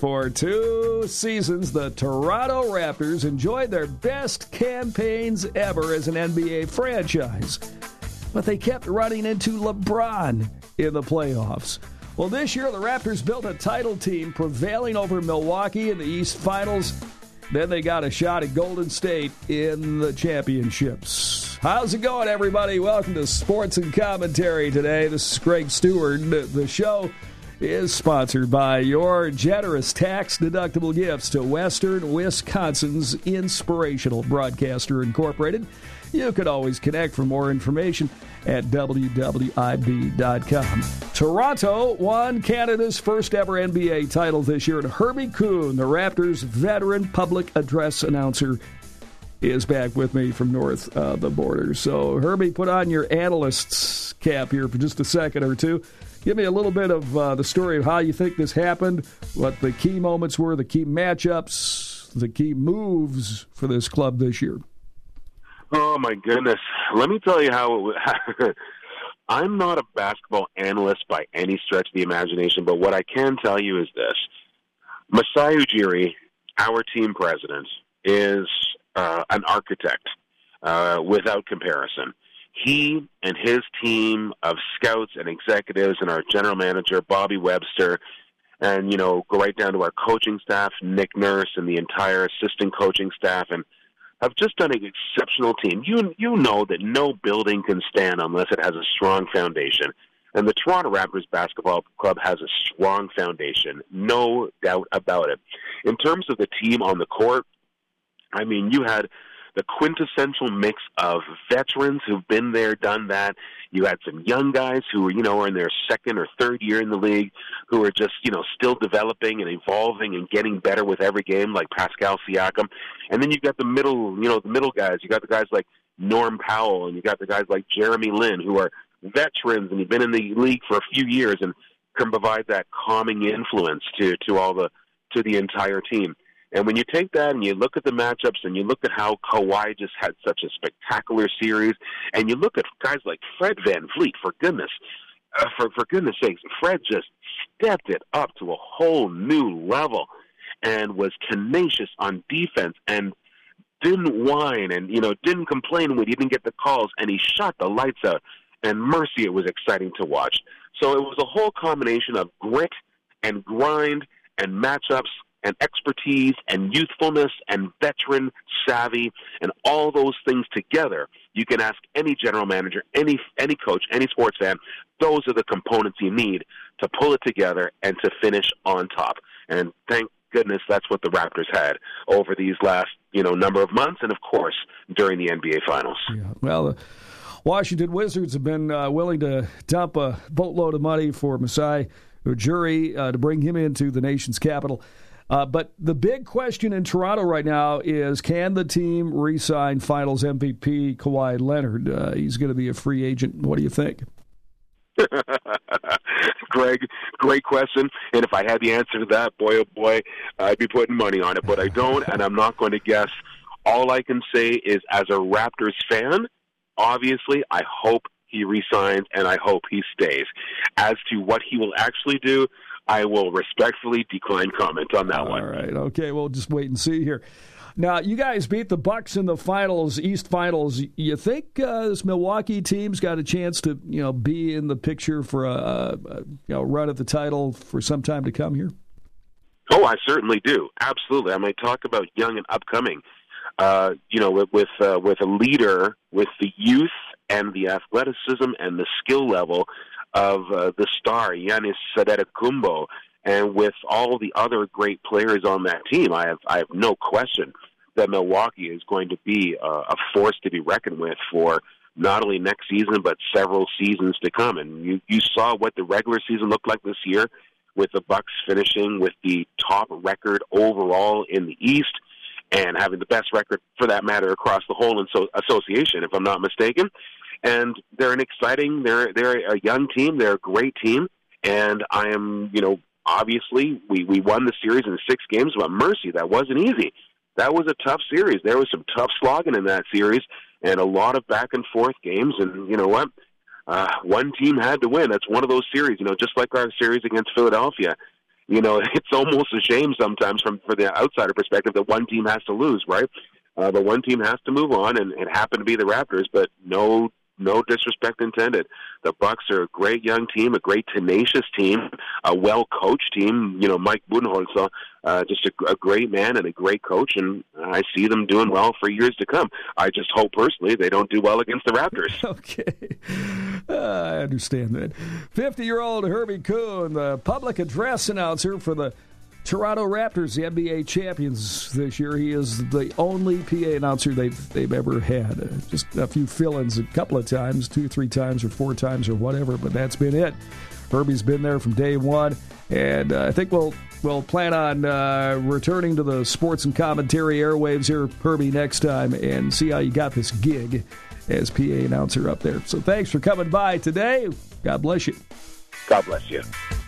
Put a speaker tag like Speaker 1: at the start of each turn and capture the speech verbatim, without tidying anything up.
Speaker 1: For two seasons, the Toronto Raptors enjoyed their best campaigns ever as an N B A franchise. But they kept running into LeBron in the playoffs. Well, this year, the Raptors built a title team, prevailing over Milwaukee in the East Finals. Then they got a shot at Golden State in the championships. How's it going, everybody? Welcome to Sports and Commentary today. This is Greg Stewart. The show is sponsored by your generous tax-deductible gifts to Western Wisconsin's Inspirational Broadcaster Incorporated. You can always connect for more information at w w i b dot com. Toronto won Canada's first ever N B A title this year, and Herbie Kuhn, the Raptors' veteran public address announcer, is back with me from north of the border. So, Herbie, put on your analyst's cap here for just a second or two. Give me a little bit of uh, the story of how you think this happened, what the key moments were, the key matchups, the key moves for this club this year.
Speaker 2: Oh, my goodness. Let me tell you how it was. I'm not a basketball analyst by any stretch of the imagination, but what I can tell you is this. Masai Ujiri, our team president, is uh, an architect uh, without comparison. He and his team of scouts and executives and our general manager, Bobby Webster, and, you know, go right down to our coaching staff, Nick Nurse, and the entire assistant coaching staff, and have just done an exceptional team. You you know that no building can stand unless it has a strong foundation. And the Toronto Raptors basketball club has a strong foundation, no doubt about it. In terms of the team on the court, I mean, you had the quintessential mix of veterans who've been there, done that. You had some young guys who are, you know, are in their second or third year in the league, who are just, you know, still developing and evolving and getting better with every game, like Pascal Siakam. And then you've got the middle, you know, the middle guys. You got the guys like Norm Powell, and you got the guys like Jeremy Lin, who are veterans and have been in the league for a few years and can provide that calming influence to, to all the to the entire team. And when you take that and you look at the matchups and you look at how Kawhi just had such a spectacular series, and you look at guys like Fred VanVleet, for goodness, uh, for for goodness sakes, Fred just stepped it up to a whole new level and was tenacious on defense and didn't whine and, you know, didn't complain when he didn't get the calls, and he shot the lights out. And mercy, it was exciting to watch. So it was a whole combination of grit and grind and matchups and expertise and youthfulness and veteran savvy and all those things together. You can ask any general manager, any any coach, any sports fan, those are the components you need to pull it together and to finish on top. And thank goodness that's what the Raptors had over these last, you know, number of months and, of course, during the N B A Finals.
Speaker 1: Yeah, well, uh, Washington Wizards have been uh, willing to dump a boatload of money for Masai Ujiri uh, to bring him into the nation's capital. Uh, but the big question in Toronto right now is, can the team re-sign Finals M V P Kawhi Leonard? Uh, he's going to be a free agent. What do you think?
Speaker 2: Greg, great question. And if I had the answer to that, boy, oh boy, I'd be putting money on it. But I don't, and I'm not going to guess. All I can say is, as a Raptors fan, obviously, I hope he re-signs and I hope he stays. As to what he will actually do, I will respectfully decline comment on that
Speaker 1: All
Speaker 2: one.
Speaker 1: All right. Okay, we'll just wait and see here. Now, you guys beat the Bucks in the finals, East Finals. You think uh, this Milwaukee team's got a chance to, you know, be in the picture for a, a you know, run at the title for some time to come here?
Speaker 2: Oh, I certainly do. Absolutely. I mean, talk about young and upcoming. Uh, you know, with with, uh, with a leader with the youth and the athleticism and the skill level of uh, the star, Giannis Antetokounmpo, and with all the other great players on that team, I have I have no question that Milwaukee is going to be a, a force to be reckoned with for not only next season but several seasons to come. And you, you saw what the regular season looked like this year, with the Bucks finishing with the top record overall in the East and having the best record, for that matter, across the whole association, if I'm not mistaken. And they're an exciting, they're they're a young team, they're a great team, and I am, you know, obviously we, we won the series in six games, but mercy, that wasn't easy. That was a tough series. There was some tough slogging in that series and a lot of back and forth games, and you know what? Uh, one team had to win. That's one of those series, you know, just like our series against Philadelphia. you know, it's almost a shame sometimes from for the outsider perspective that one team has to lose, right? Uh, but one team has to move on, and it happened to be the Raptors, but no no disrespect intended. The Bucks are a great young team, a great tenacious team, a well-coached team. You know, Mike Budenholzer, uh, just a, a great man and a great coach, and I see them doing well for years to come. I just hope personally they don't do well against the Raptors.
Speaker 1: Okay. Uh, I understand that. fifty-year-old Herbie Kuhn, the public address announcer for the Toronto Raptors, the N B A champions this year. He is the only P A announcer they've they've ever had. Uh, just a few fill-ins a couple of times, two, three times, or four times, or whatever, but that's been it. Herbie's been there from day one, and uh, I think we'll we'll plan on uh, returning to the sports and commentary airwaves here, Herbie, next time, and see how you got this gig as P A announcer up there. So thanks for coming by today. God bless you.
Speaker 2: God bless you.